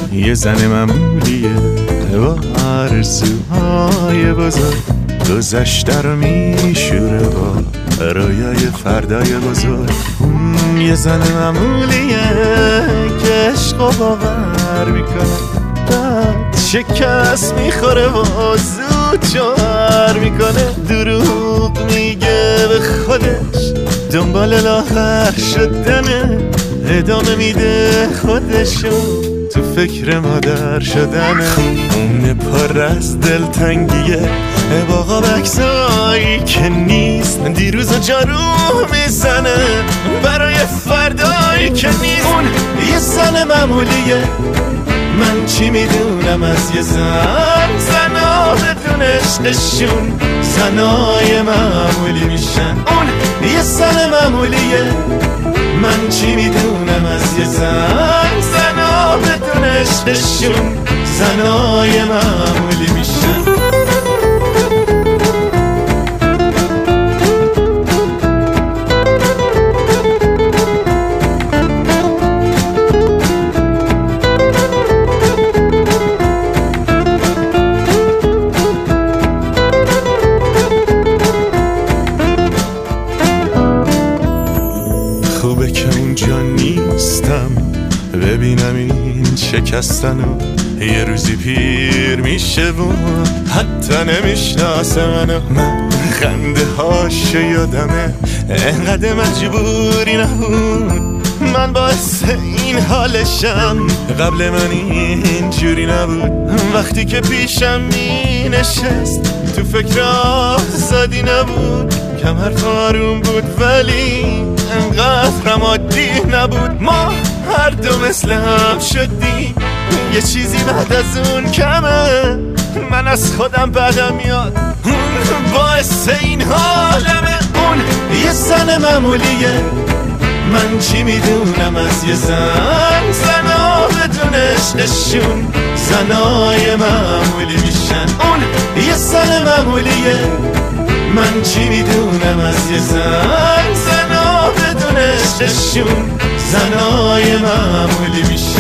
یه زن معمولیه با آرزوهای بزرگ، گذشته رو میشوره با رویای فردای بزرگ. یه زن معمولیه که عشق و باور میکنه، بعد شکست میخوره و زود جوهر میکنه. دروغ میگه به خودش، دنبال لاغر شدنه، ادامه میده خودشو تو فکر مادر شدنه. اون پر از دلتنگیه با قابکسایی که نیست، دیروز و جارو میزنه برای فردایی که نیست. اون یه زن معمولیه، من چی میدونم از یه زن، زنا بدون عشقشون زنای معمولی میشن. اون یه زن معمولیه، من چی میدونم از یه زن، زنا بدون عشقشون زنای معمولی میشن. خوبه که اونجا نیستم ببینم این شکستنو، یه روزی پیر میشه و حتی نمیشناسه منو. من خنده هاش یادمه، انقدر مجبوری نبود، من باعث این حالشم. قبل من این جوری نبود، وقتی که پیشم می نشست تو فکر آزادی نبود. کمر آروم بود ولی انقدر هم عادی نبود. ما هر دو مثل هم شدیم، یه چیزی بعد از اون کمه. من از خودم بدم میاد، اون باعث این حالمه. اون یه زن معمولیه، من چی میدونم از یه زن، زنا بدون عشقشون زنای معمولی میشن. اون یه زن معمولیه، من چی میدونم از یه زن، زنا بدون عشقشون زنای معمولی میشن.